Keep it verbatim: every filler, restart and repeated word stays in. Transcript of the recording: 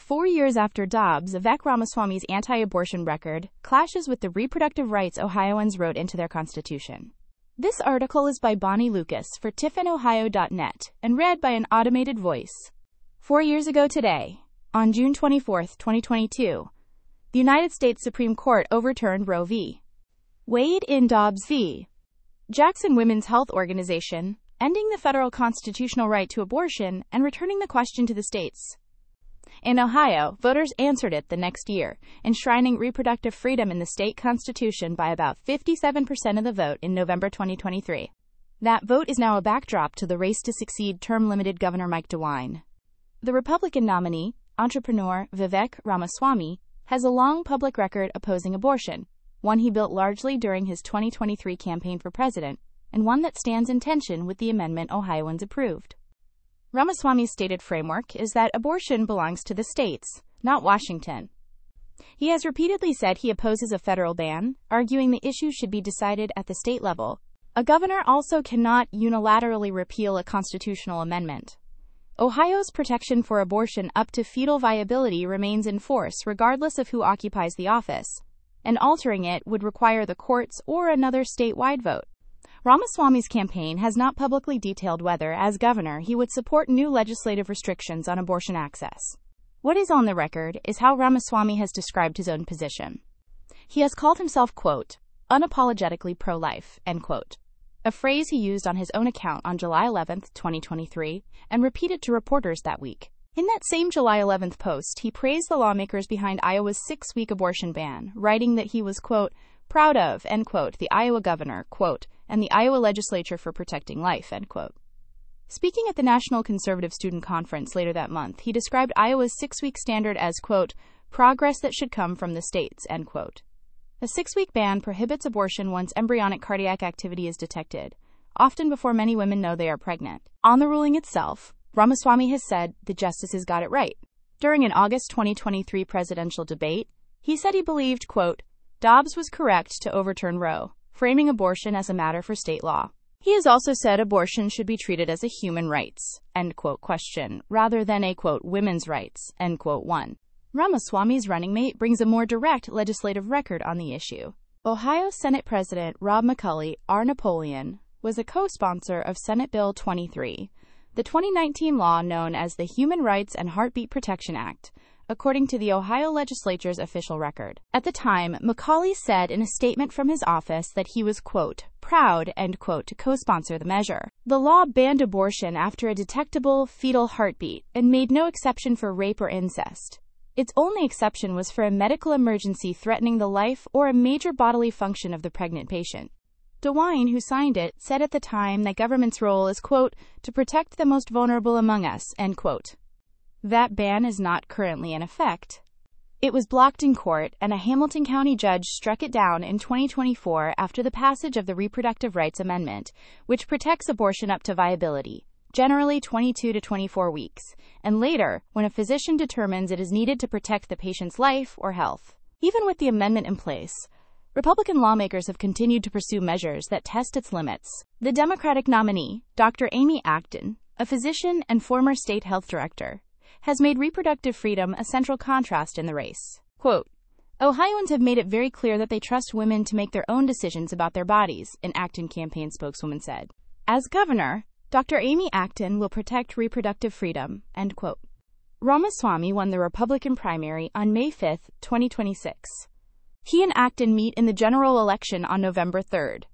Four years after Dobbs, Vivek Ramaswamy's anti-abortion record clashes with the reproductive rights Ohioans wrote into their constitution. This article is by Bonnie Lucas for Tiffin Ohio dot net and read by an automated voice. Four years ago today, on June twenty-fourth, twenty twenty-two, the United States Supreme Court overturned Roe v. Wade in Dobbs v. Jackson Women's Health Organization, ending the federal constitutional right to abortion and returning the question to the states. In Ohio, voters answered it the next year, enshrining reproductive freedom in the state constitution by about fifty-seven percent of the vote in November twenty twenty-three. That vote is now a backdrop to the race to succeed term-limited Governor Mike DeWine. The Republican nominee, entrepreneur Vivek Ramaswamy, has a long public record opposing abortion, one he built largely during his twenty twenty-three campaign for president, and one that stands in tension with the amendment Ohioans approved. Ramaswamy's stated framework is that abortion belongs to the states, not Washington. He has repeatedly said he opposes a federal ban, arguing the issue should be decided at the state level. A governor also cannot unilaterally repeal a constitutional amendment. Ohio's protection for abortion up to fetal viability remains in force regardless of who occupies the office, and altering it would require the courts or another statewide vote. Ramaswamy's campaign has not publicly detailed whether, as governor, he would support new legislative restrictions on abortion access. What is on the record is how Ramaswamy has described his own position. He has called himself, quote, unapologetically pro-life, end quote, a phrase he used on his own account on July eleventh, twenty twenty-three, and repeated to reporters that week. In that same July eleventh post, he praised the lawmakers behind Iowa's six-week abortion ban, writing that he was, quote, proud of, end quote, the Iowa governor, quote, and the Iowa legislature for protecting life, end quote. Speaking at the National Conservative Student Conference later that month, he described Iowa's six-week standard as, quote, progress that should come from the states, end quote. A six-week ban prohibits abortion once embryonic cardiac activity is detected, often before many women know they are pregnant. On the ruling itself, Ramaswamy has said the justices got it right. During an August twenty twenty-three presidential debate, he said he believed, quote, Dobbs was correct to overturn Roe, framing abortion as a matter for state law. He has also said abortion should be treated as a human rights, end quote, question, rather than a, quote, women's rights, end quote, one. Ramaswamy's running mate brings a more direct legislative record on the issue. Ohio Senate President Rob McCulley, R. Napoleon, was a co-sponsor of Senate Bill twenty-three, the twenty nineteen law known as the Human Rights and Heartbeat Protection Act, according to the Ohio legislature's official record. At the time, McCauley said in a statement from his office that he was, quote, proud, end quote, to co-sponsor the measure. The law banned abortion after a detectable fetal heartbeat and made no exception for rape or incest. Its only exception was for a medical emergency threatening the life or a major bodily function of the pregnant patient. DeWine, who signed it, said at the time that government's role is, quote, to protect the most vulnerable among us, end quote. That ban is not currently in effect. It was blocked in court, and a Hamilton County judge struck it down in twenty twenty-four after the passage of the Reproductive Rights Amendment, which protects abortion up to viability, generally twenty-two to twenty-four weeks, and later, when a physician determines it is needed to protect the patient's life or health. Even with the amendment in place, Republican lawmakers have continued to pursue measures that test its limits. The Democratic nominee, Doctor Amy Acton, a physician and former state health director, has made reproductive freedom a central contrast in the race. Quote, Ohioans have made it very clear that they trust women to make their own decisions about their bodies, an Acton campaign spokeswoman said. As governor, Doctor Amy Acton will protect reproductive freedom, end quote. Ramaswamy won the Republican primary on May fifth, twenty twenty-six. He and Acton meet in the general election on November third.